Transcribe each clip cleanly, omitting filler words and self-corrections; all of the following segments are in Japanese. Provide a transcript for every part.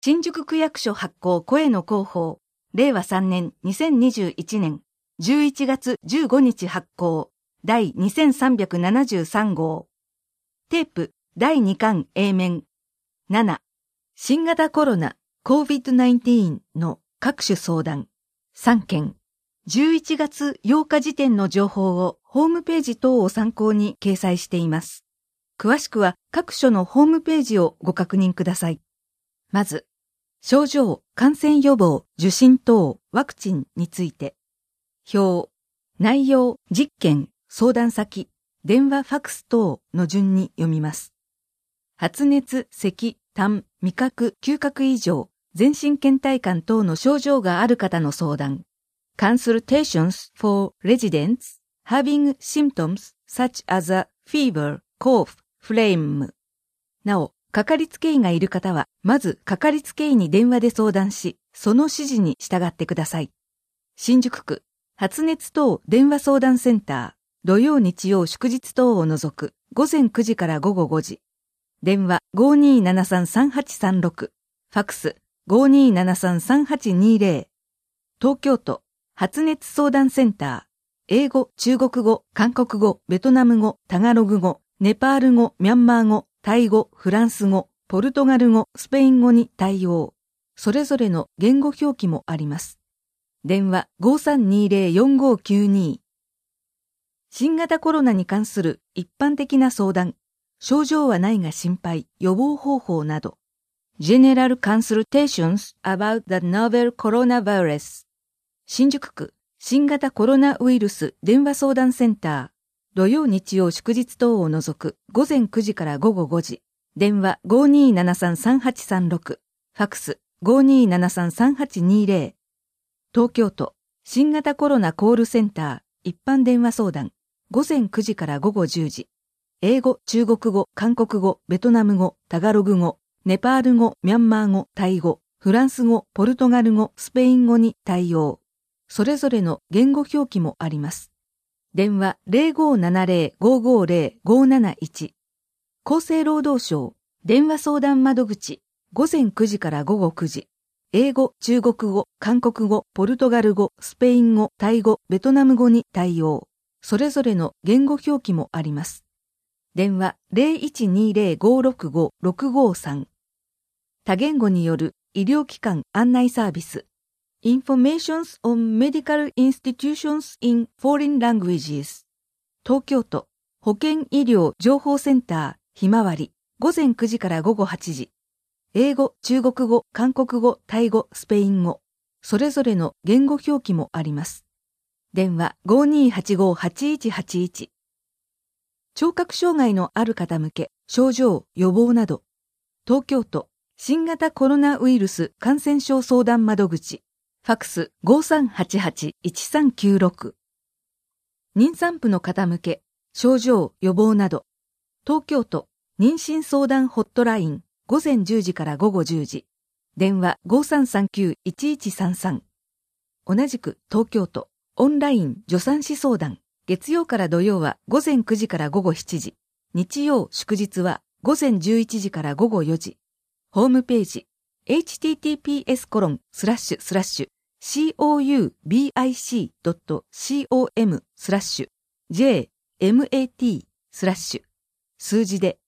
新宿区役所発行声の広報、令和3年2021年11月15日発行、第2373号。テープ第2巻 A 面。7、新型コロナ COVID-19 の各種相談。3件。11月8日時点の情報をホームページ等を参考に掲載しています。詳しくは各所のホームページをご確認ください。まず、症状、感染予防、受診等、ワクチンについて。表、内容、実験、相談先、電話ファクス等の順に読みます。発熱、咳、痰、味覚、嗅覚異常、全身倦怠感等の症状がある方の相談。Consultations for residents having symptoms such as a fever, cough, phlegm。なお、かかりつけ医がいる方は、まずかかりつけ医に電話で相談し、その指示に従ってください。新宿区、発熱等電話相談センター、土曜日曜祝日等を除く、午前9時から午後5時。電話 5273-3836、ファクス 5273-3820。東京都、発熱相談センター、英語、中国語、韓国語、ベトナム語、タガログ語、ネパール語、ミャンマー語、タイ語、フランス語、ポルトガル語、スペイン語に対応。それぞれの言語表記もあります。電話 5320-4592。新型コロナに関する一般的な相談、症状はないが心配、予防方法など。General Consultations about the Novel Coronavirus。新宿区、新型コロナウイルス電話相談センター。土曜日曜祝日等を除く午前9時から午後5時。電話 5273-3836。ファクス 5273-3820。東京都新型コロナコールセンター一般電話相談。午前9時から午後10時。英語、中国語、韓国語、ベトナム語、タガログ語、ネパール語、ミャンマー語、タイ語、フランス語、ポルトガル語、スペイン語に対応。それぞれの言語表記もあります。電話 0570-550-571。厚生労働省電話相談窓口午前9時から午後9時。英語、中国語、韓国語、ポルトガル語、スペイン語、タイ語、ベトナム語に対応。それぞれの言語表記もあります。電話 0120-565-653。多言語による医療機関案内サービス。Informations on Medical Institutions in Foreign Languages。東京都保健医療情報センターひまわり午前9時から午後8時。英語、中国語、韓国語、タイ語、スペイン語。それぞれの言語表記もあります。電話 5285-8181。聴覚障害のある方向け症状、予防など。東京都新型コロナウイルス感染症相談窓口。ファクス 5388-1396。妊産婦の方向け、症状、予防など。東京都、妊娠相談ホットライン、午前10時から午後10時。電話 5339-1133。同じく東京都、オンライン助産師相談。月曜から土曜は午前9時から午後7時。日曜、祝日は午前11時から午後4時。ホームページ。https://coubicc.com/jmat/ 数字で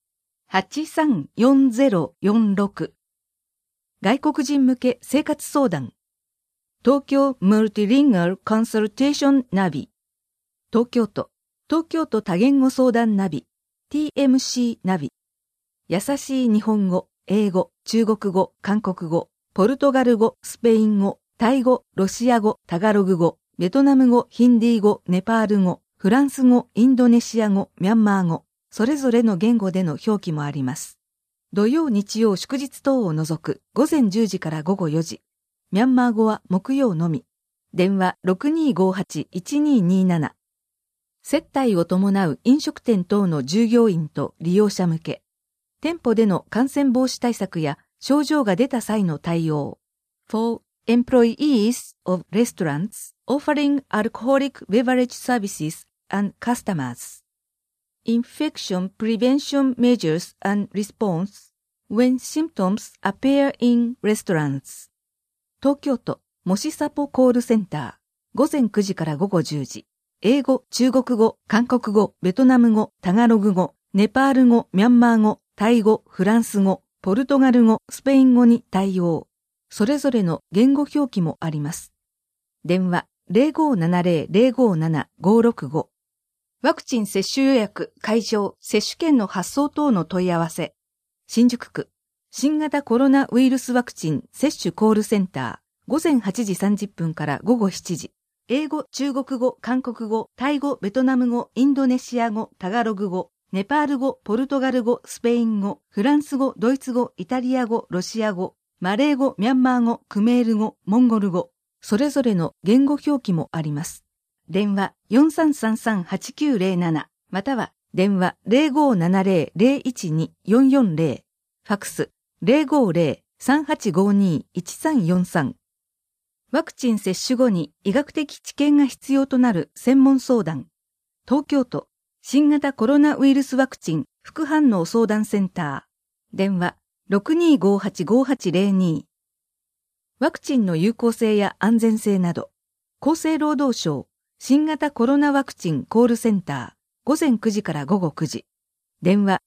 834046。外国人向け生活相談。東京マルティリンガルコンサルテーションナビ。東京都多言語相談ナビ。TMC ナビ。優しい日本語、英語、中国語、韓国語、ポルトガル語、スペイン語、タイ語、ロシア語、タガログ語、ベトナム語、ヒンディー語、ネパール語、フランス語、インドネシア語、ミャンマー語、それぞれの言語での表記もあります。土曜、日曜、祝日等を除く午前10時から午後4時。ミャンマー語は木曜のみ。電話 6258-1227。接待を伴う飲食店等の従業員と利用者向け。店舗での感染防止対策や症状が出た際の対応。For employees of restaurants offering alcoholic beverage services and customers. Infection prevention measures and response when symptoms appear in restaurants. 東京都もしサポコールセンター。午前9時から午後10時。英語、中国語、韓国語、ベトナム語、タガログ語、ネパール語、ミャンマー語、タイ語、フランス語、ポルトガル語、スペイン語に対応。それぞれの言語表記もあります。電話 0570-057-565。ワクチン接種予約、会場、接種券の発送等の問い合わせ。新宿区、新型コロナウイルスワクチン接種コールセンター。午前8時30分から午後7時。英語、中国語、韓国語、タイ語、ベトナム語、インドネシア語、タガログ語、ネパール語、ポルトガル語、スペイン語、フランス語、ドイツ語、イタリア語、ロシア語、マレー語、ミャンマー語、クメール語、モンゴル語、それぞれの言語表記もあります。電話 4333-8907 または電話 0570-012-440 ファクス 050-3852-1343。ワクチン接種後に医学的知見が必要となる専門相談。東京都新型コロナウイルスワクチン副反応相談センター。電話 6258-5802。ワクチンの有効性や安全性など、厚生労働省新型コロナワクチンコールセンター。午前9時から午後9時。電話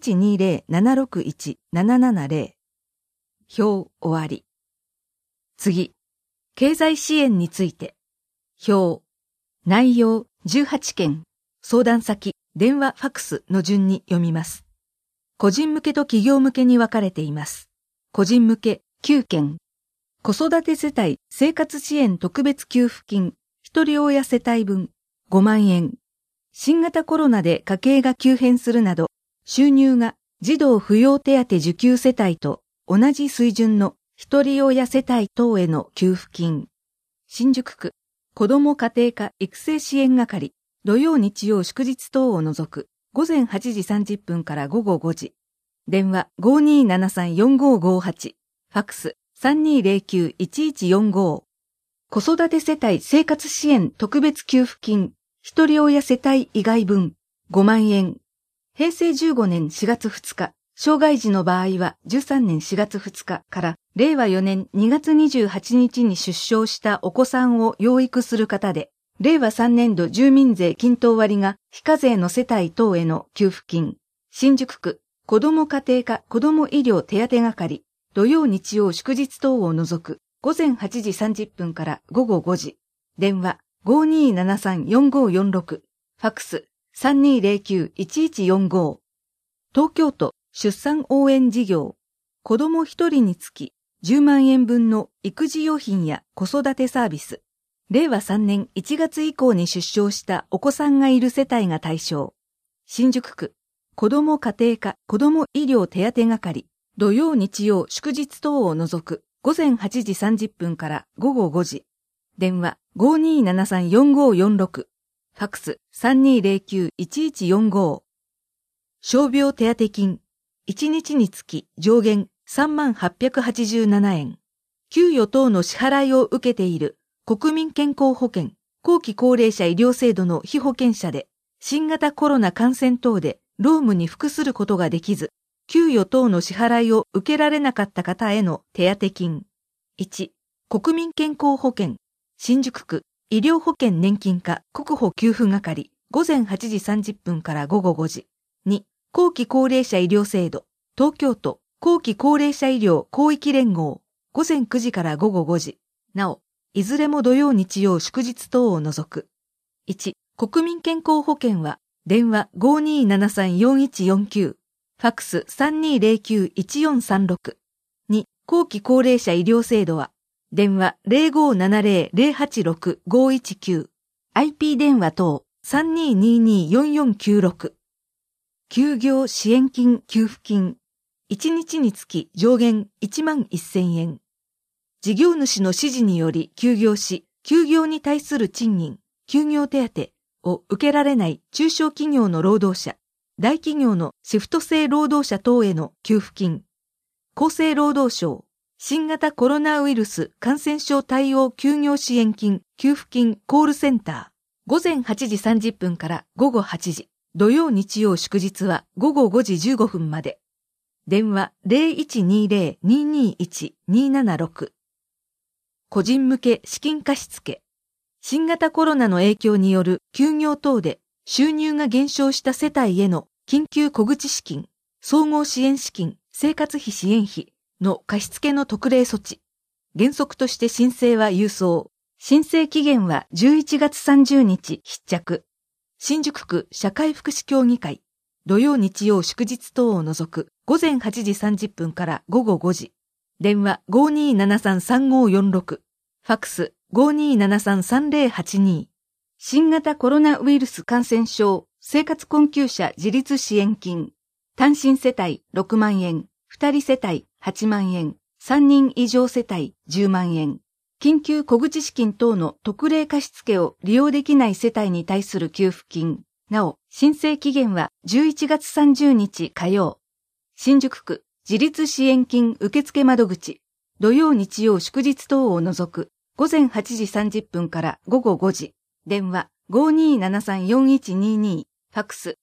0120-761-770。表終わり。次。経済支援について。表。内容18件。相談先、電話、ファクスの順に読みます。個人向けと企業向けに分かれています。個人向け9件。子育て世帯生活支援特別給付金、一人親世帯分5万円。新型コロナで家計が急変するなど、収入が児童扶養手当受給世帯と同じ水準の一人親世帯等への給付金。新宿区子ども家庭科育成支援係、土曜日曜祝日等を除く午前8時30分から午後5時。電話 5273-4558。ファクス 3209-1145。子育て世帯生活支援特別給付金、一人親世帯以外分5万円。平成15年4月2日、障害児の場合は13年4月2日から令和4年2月28日に出生したお子さんを養育する方で、令和3年度住民税均等割が非課税の世帯等への給付金。新宿区子ども家庭科子ども医療手当係、土曜日曜祝日等を除く午前8時30分から午後5時。電話 5273-4546。ファクス 3209-1145。東京都出産応援事業。子ども一人につき10万円分の育児用品や子育てサービス。令和3年1月以降に出生したお子さんがいる世帯が対象。新宿区子ども家庭科子ども医療手当係。土曜日曜祝日等を除く午前8時30分から午後5時。電話 5273-4546。ファクス 3209-1145。傷病手当金。1日につき上限3887円。給与等の支払いを受けている国民健康保険、後期高齢者医療制度の被保険者で、新型コロナ感染等で労務に服することができず、給与等の支払いを受けられなかった方への手当金。1、国民健康保険、新宿区医療保険年金課国保給付係、午前8時30分から午後5時。2、後期高齢者医療制度、東京都後期高齢者医療広域連合、午前9時から午後5時。なお、いずれも土曜日曜祝日等を除く。1、国民健康保険は、電話 5273-4149。ファクス 3209-1436。2、後期高齢者医療制度は、電話 0570-086-519。IP 電話等 3222-4496。休業支援金給付金。1日につき上限1万1000円。事業主の指示により休業し、休業に対する賃金、休業手当を受けられない中小企業の労働者、大企業のシフト制労働者等への給付金。厚生労働省、新型コロナウイルス感染症対応休業支援金給付金コールセンター。午前8時30分から午後8時。土曜日曜祝日は午後5時15分まで。 電話 0120-221-276。個人向け資金貸付。新型コロナの影響による休業等で収入が減少した世帯への緊急小口資金、総合支援資金、生活費支援費の貸付の特例措置。原則として申請は郵送。申請期限は11月30日必着。新宿区社会福祉協議会。土曜日曜祝日等を除く午前8時30分から午後5時。電話 5273-3546。ファックス 5273-3082。新型コロナウイルス感染症生活困窮者自立支援金。単身世帯6万円、2人世帯8万円、3人以上世帯10万円。緊急小口資金等の特例貸付を利用できない世帯に対する給付金。なお、申請期限は11月30日火曜。新宿区自立支援金受付窓口。土曜日曜祝日等を除く午前8時30分から午後5時。電話 5273-4122。ファックス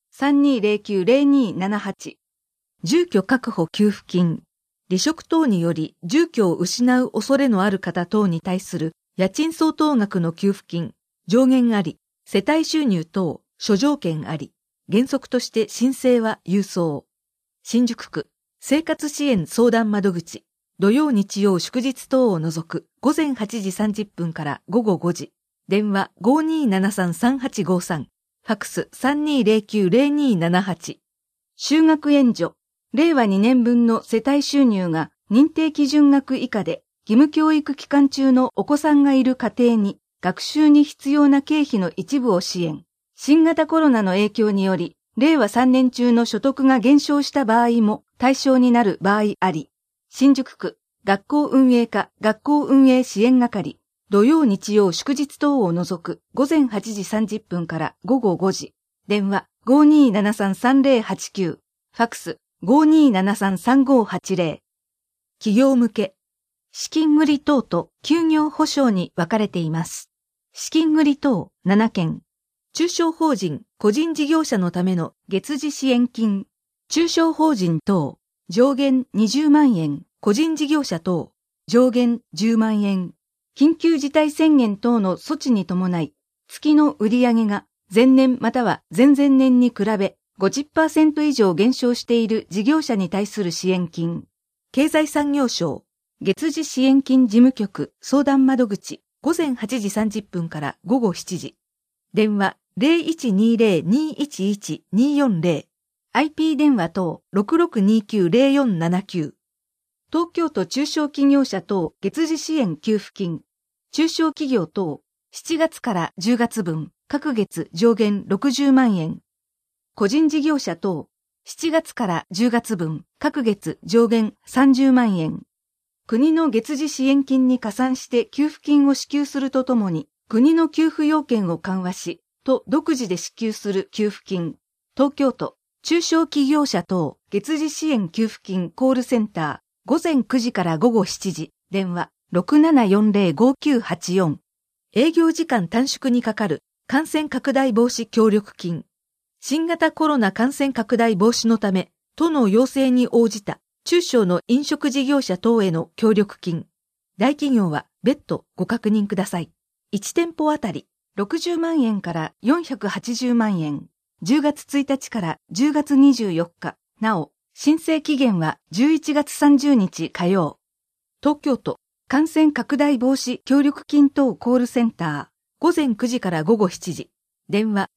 3209-0278。住居確保給付金。離職等により住居を失う恐れのある方等に対する家賃相当額の給付金。上限あり。世帯収入等。諸条件あり。原則として申請は郵送。新宿区生活支援相談窓口。土曜日曜祝日等を除く午前8時30分から午後5時。電話 5273-3853。ファックス 3209-0278。就学援助。令和2年分の世帯収入が認定基準額以下で義務教育期間中のお子さんがいる家庭に学習に必要な経費の一部を支援。新型コロナの影響により、令和3年中の所得が減少した場合も対象になる場合あり。新宿区学校運営課学校運営支援係。土曜日曜祝日等を除く午前8時30分から午後5時。電話 5273-3089。ファックス 5273-3580。企業向け。資金繰り等と休業保障に分かれています。資金繰り等7件。中小法人、個人事業者のための月次支援金。中小法人等、上限20万円。個人事業者等、上限10万円。緊急事態宣言等の措置に伴い、月の売上が前年または前々年に比べ 50% 以上減少している事業者に対する支援金。経済産業省、月次支援金事務局相談窓口、午前8時30分から午後7時。電話 0120-211-240。IP 電話等 6629-0479。東京都中小企業者等月次支援給付金。中小企業等7月から10月分各月上限60万円。個人事業者等7月から10月分各月上限30万円。国の月次支援金に加算して給付金を支給するとともに国の給付要件を緩和し、都独自で支給する給付金。東京都中小企業者等月次支援給付金コールセンター。午前9時から午後7時、電話 6740-5984。営業時間短縮にかかる感染拡大防止協力金。新型コロナ感染拡大防止のため、都の要請に応じた中小の飲食事業者等への協力金。大企業は別途ご確認ください。1店舗あたり60万円から480万円。10月1日から10月24日。なお、申請期限は11月30日火曜。東京都感染拡大防止協力金等コールセンター。午前9時から午後7時。電話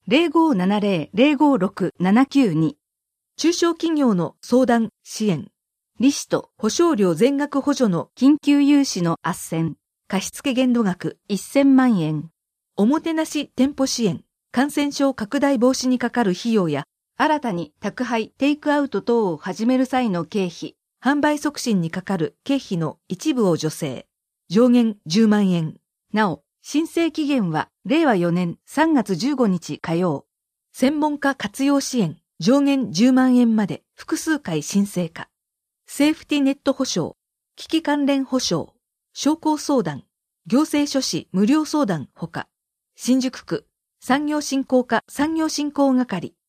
0570-056-792。中小企業の相談、支援。利子と保証料全額補助の緊急融資の斡旋。貸付限度額1000万円。おもてなし店舗支援。感染症拡大防止にかかる費用や、新たに宅配、テイクアウト等を始める際の経費、販売促進にかかる経費の一部を助成。上限10万円。なお、申請期限は令和4年3月15日火曜。専門家活用支援、上限10万円まで複数回申請可。セーフティネット保証、危機関連保証、商工相談、行政書士無料相談ほか。新宿区産業振興課産業振興係。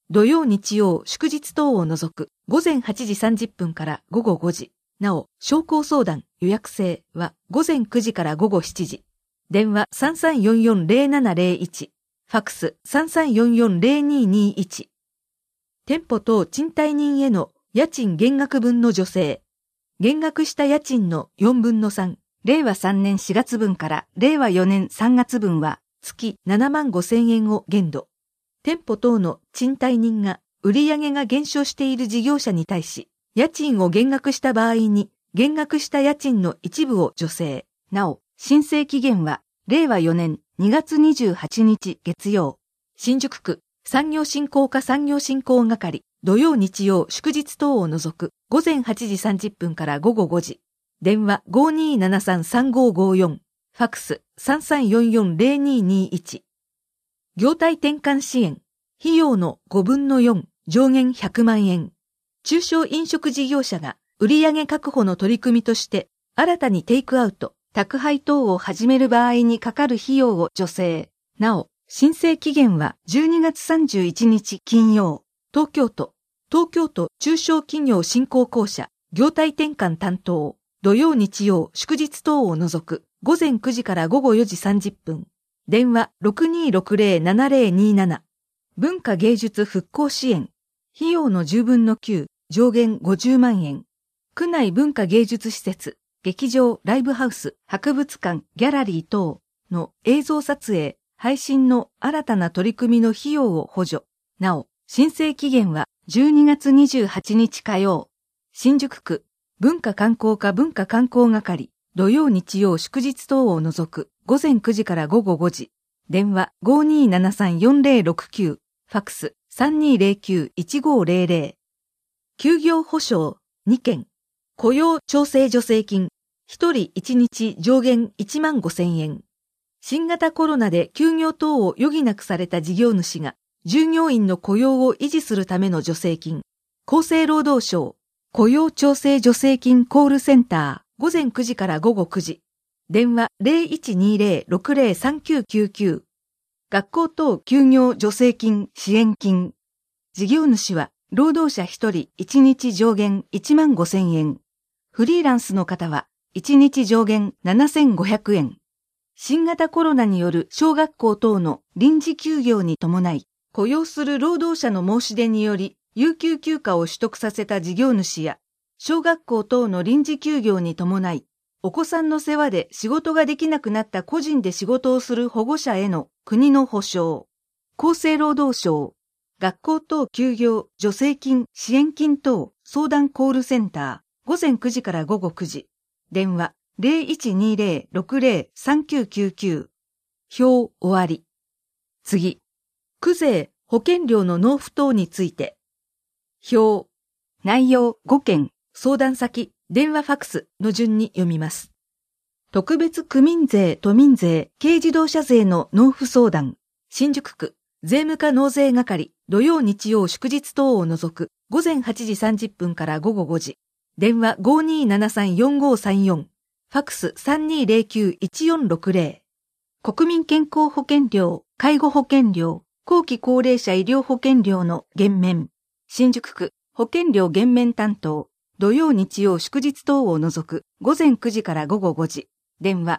土曜日曜祝日等を除く午前8時30分から午後5時。なお、商工相談予約制は午前9時から午後7時。電話3344-0701。ファックス3344-0221。店舗等賃貸人への家賃減額分の助成。減額した家賃の4分の3。令和3年4月分から令和4年3月分は月7万5千円を限度。店舗等の賃貸人が売上が減少している事業者に対し、家賃を減額した場合に減額した家賃の一部を助成。なお、申請期限は令和4年2月28日月曜。新宿区産業振興課産業振興係土曜日曜祝日等を除く午前8時30分から午後5時。電話5273-3554。ファックス3344-0221。業態転換支援。費用の5分の4、上限100万円。中小飲食事業者が売上確保の取り組みとして、新たにテイクアウト、宅配等を始める場合にかかる費用を助成。なお、申請期限は12月31日金曜。東京都中小企業振興公社、業態転換担当。土曜日曜祝日等を除く午前9時から午後4時30分。電話6260-7027。文化芸術復興支援。費用の10分の9、上限50万円。区内文化芸術施設、劇場、ライブハウス、博物館、ギャラリー等の映像撮影、配信の新たな取り組みの費用を補助。なお、申請期限は12月28日火曜。新宿区文化観光課文化観光係土曜日曜祝日等を除く午前9時から午後5時。電話5273-4069。ファックス3209-1500。休業保障2件。雇用調整助成金。1人1日上限1万5千円。新型コロナで休業等を余儀なくされた事業主が従業員の雇用を維持するための助成金。厚生労働省雇用調整助成金コールセンター午前9時から午後9時。電話0120-603999。学校等休業助成金支援金。事業主は労働者1人1日上限1万5千円。フリーランスの方は1日上限7500円。新型コロナによる小学校等の臨時休業に伴い、雇用する労働者の申し出により、有給休暇を取得させた事業主や、小学校等の臨時休業に伴い、お子さんの世話で仕事ができなくなった個人で仕事をする保護者への国の保障。厚生労働省、学校等休業助成金支援金等相談コールセンター、午前9時から午後9時。電話0120-603999。表終わり。次。区税、保険料の納付等について。表。内容5件、相談先、電話ファックスの順に読みます。特別区民税、都民税、軽自動車税の納付相談。新宿区、税務課納税係、土曜日曜祝日等を除く、午前8時30分から午後5時。電話5273-4534。ファックス3209-1460。国民健康保険料、介護保険料、後期高齢者医療保険料の減免。新宿区、保険料減免担当。土曜日曜祝日等を除く、午前9時から午後5時。電話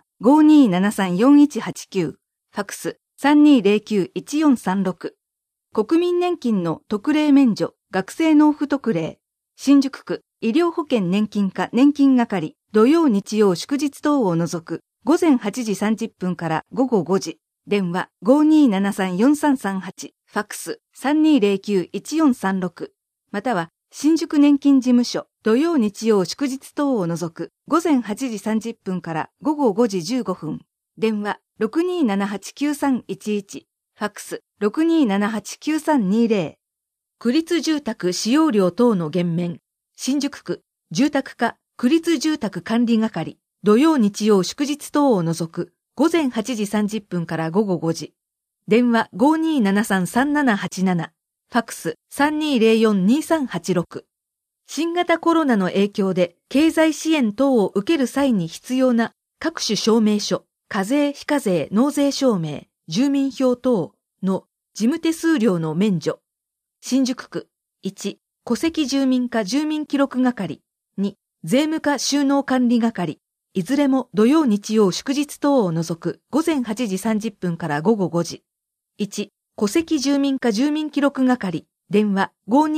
5273-4189。ファックス3209-1436。国民年金の特例免除、学生納付特例。新宿区、医療保険年金課年金係。土曜日曜祝日等を除く、午前8時30分から午後5時。電話5273-4338。ファックス3209-1436。または、新宿年金事務所、土曜日曜祝日等を除く、午前8時30分から午後5時15分。電話6278-9311。ファックス6278-9320。区立住宅使用料等の減免。新宿区、住宅課、区立住宅管理係。土曜日曜祝日等を除く、午前8時30分から午後5時。電話5273-3787。ファックス3204-2386。新型コロナの影響で経済支援等を受ける際に必要な各種証明書、課税非課税納税証明、住民票等の事務手数料の免除。 新宿区。1、戸籍住民課住民記録係。2、税務課収納管理係。いずれも土曜日曜祝日等を除く午前8時30分から午後5時。1、戸籍住民課住民記録係。電話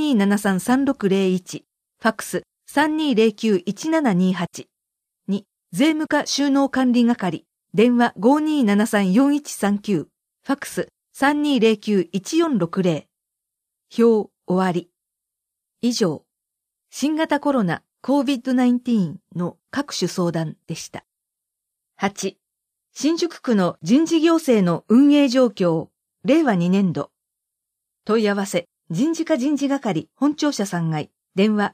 5273-3601。ファックス 3209-1728。2、税務課収納管理係。電話 5273-4139。ファックス 3209-1460。表終わり。以上、新型コロナ COVID-19 の各種相談でした。8、新宿区の人事行政の運営状況、令和2年度。問い合わせ、人事課人事係本庁舎3階、電話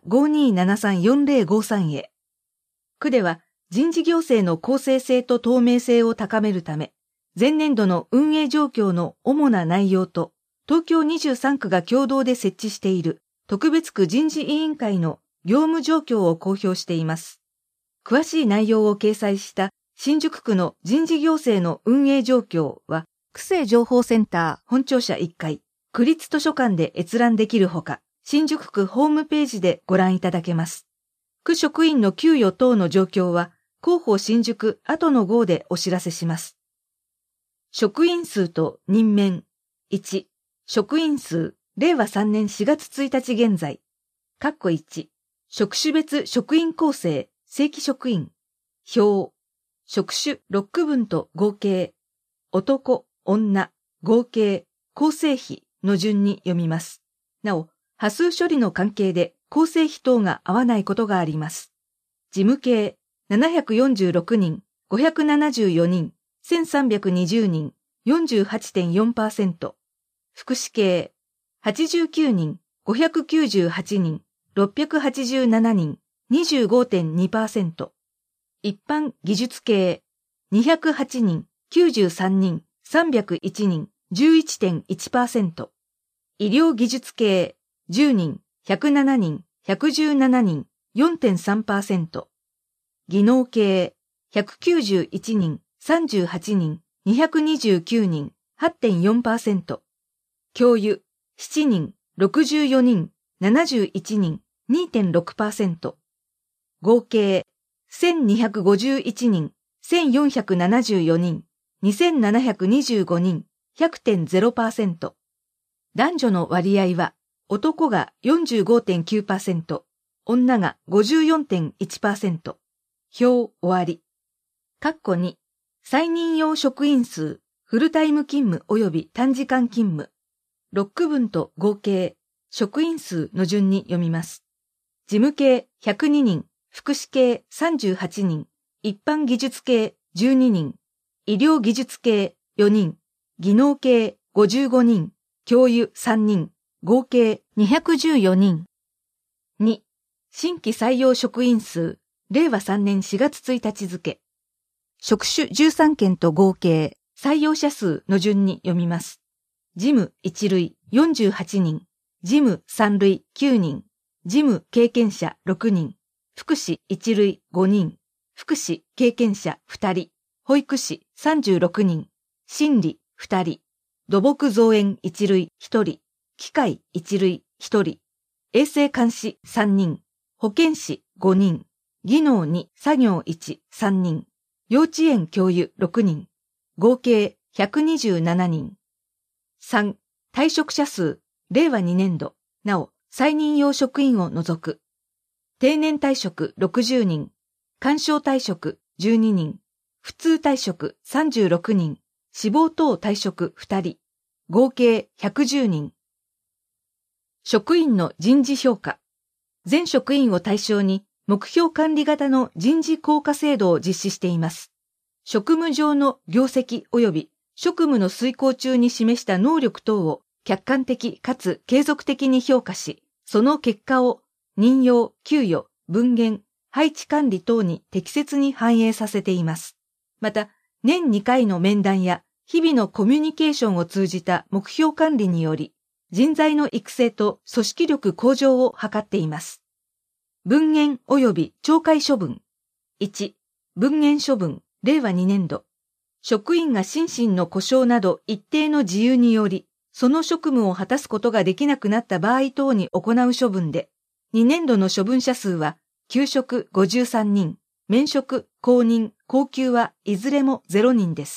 5273-4053 へ。区では人事行政の公正性と透明性を高めるため、前年度の運営状況の主な内容と、東京23区が共同で設置している特別区人事委員会の業務状況を公表しています。詳しい内容を掲載した新宿区の人事行政の運営状況は、区政情報センター本庁舎1階、区立図書館で閲覧できるほか、新宿区ホームページでご覧いただけます。区職員の給与等の状況は、広報新宿後の号でお知らせします。職員数と任免。1、職員数、令和3年4月1日現在。1、職種別職員構成、正規職員。表。職種6区分と合計。男、女、合計、構成比の順に読みます。なお、波数処理の関係で構成比等が合わないことがあります。事務系、746人、574人、1320人、48.4%。福祉系、89人、598人、687人、25.2%。一般技術系、208人、93人、301人、11.1%。医療技術系、10人、107人、117人、4.3%。技能系、191人、38人、229人、8.4%。教諭、7人、64人、71人、2.6%。合計、1251人、1474人、2725人、100.0%。男女の割合は、男が 45.9%、女が 54.1%。表終わり。2、再任用職員数、フルタイム勤務及び短時間勤務。6区分と合計、職員数の順に読みます。事務系102人、福祉系38人、一般技術系12人、医療技術系4人、技能系55人、教諭3人、合計214人。2、新規採用職員数、令和3年4月1日付。職種13件と合計、採用者数の順に読みます。事務1類48人、事務3類9人、事務経験者6人、福祉1類5人、福祉経験者2人、保育士36人、心理2人、土木造園1類1人、機械1類1人、衛生監視3人、保健師5人、技能2作業1、3人、幼稚園教諭6人、合計127人。3、退職者数、令和2年度、なお、再任用職員を除く。定年退職60人、干渉退職12人、普通退職36人、死亡等退職2人、合計110人。職員の人事評価。全職員を対象に目標管理型の人事効果制度を実施しています。職務上の業績及び職務の遂行中に示した能力等を客観的かつ継続的に評価し、その結果を任用、給与、分減、配置管理等に適切に反映させています。また、年2回の面談や日々のコミュニケーションを通じた目標管理により、人材の育成と組織力向上を図っています。分減及び懲戒処分。1、分減処分、令和2年度。職員が心身の故障など一定の事由により、 その職務を果たすことができなくなった場合等に行う処分で、2年度の処分者数は、休職53人、免職、公認、降給はいずれも0人です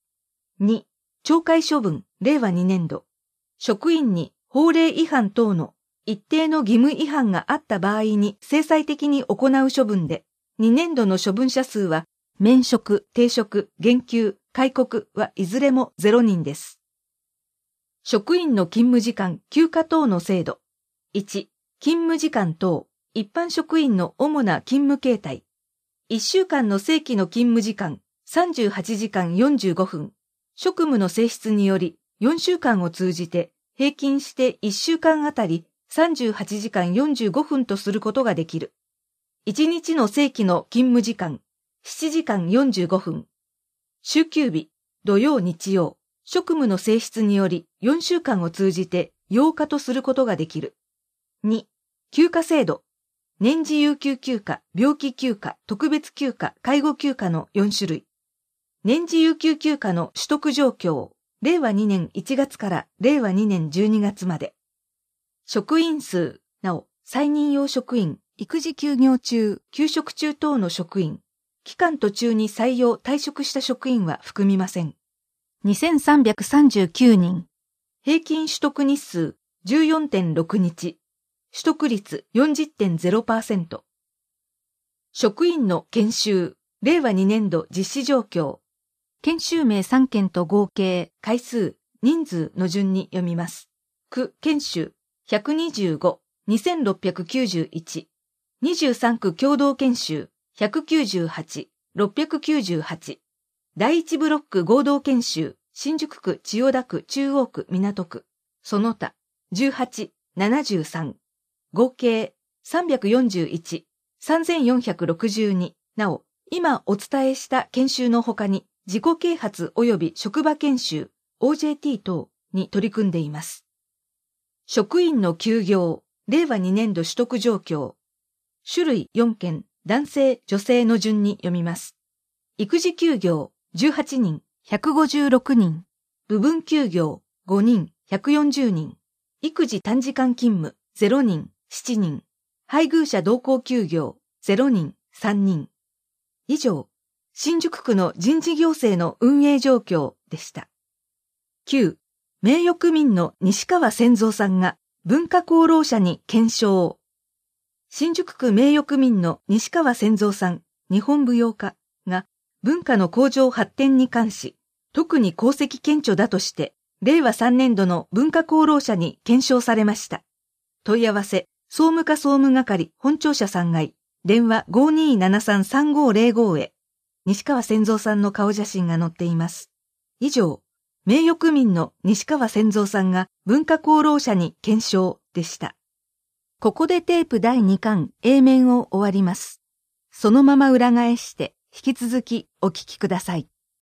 。2、懲戒処分、令和2年度。職員に法令違反等の一定の義務違反があった場合に制裁的に行う処分で、2年度の処分者数は、免職、停職、減給、戒告はいずれも0人です。職員の勤務時間、休暇等の制度。1、勤務時間等、一般職員の主な勤務形態。1週間の正規の勤務時間、38時間45分。職務の性質により、4週間を通じて、平均して1週間あたり38時間45分とすることができる。1日の正規の勤務時間、7時間45分。週休日、土曜日曜、職務の性質により4週間を通じて8日とすることができる。2、休暇制度。年次有給休暇、病気休暇、特別休暇、介護休暇の4種類。年次有給休暇の取得状況、令和2年1月から令和2年12月まで。職員数、なお、再任用職員、育児休業中、休職中等の職員、期間途中に採用退職した職員は含みません。2339人。平均取得日数 14.6 日。取得率 40.0%。職員の研修、令和2年度実施状況。研修名3件と合計、回数、人数の順に読みます。区研修、125、2691。23区共同研修、198、698。第1ブロック合同研修、新宿区、千代田区、中央区、港区。その他、18、73。合計、341、3462。なお、今お伝えした研修の他に、自己啓発及び職場研修、OJT 等に取り組んでいます。職員の休業、令和2年度取得状況。種類4件、男性、女性の順に読みます。育児休業、18人、156人。部分休業、5人、140人。育児短時間勤務、0人、7人。配偶者同行休業、0人、3人。以上、新宿区の人事行政の運営状況でした。9、名誉区民の西川千蔵さんが文化功労者に顕彰。新宿区名誉区民の西川千蔵さん、日本舞踊家が文化の向上発展に関し、特に功績顕著だとして、令和3年度の文化功労者に顕彰されました。問い合わせ、総務課総務係本庁舎3階、電話 5273-3505 へ。西川千蔵さんの顔写真が載っています。以上、名誉区民の西川千蔵さんが文化功労者に顕彰でした。ここでテープ第2巻 A 面を終わります。そのまま裏返して引き続きお聞きください。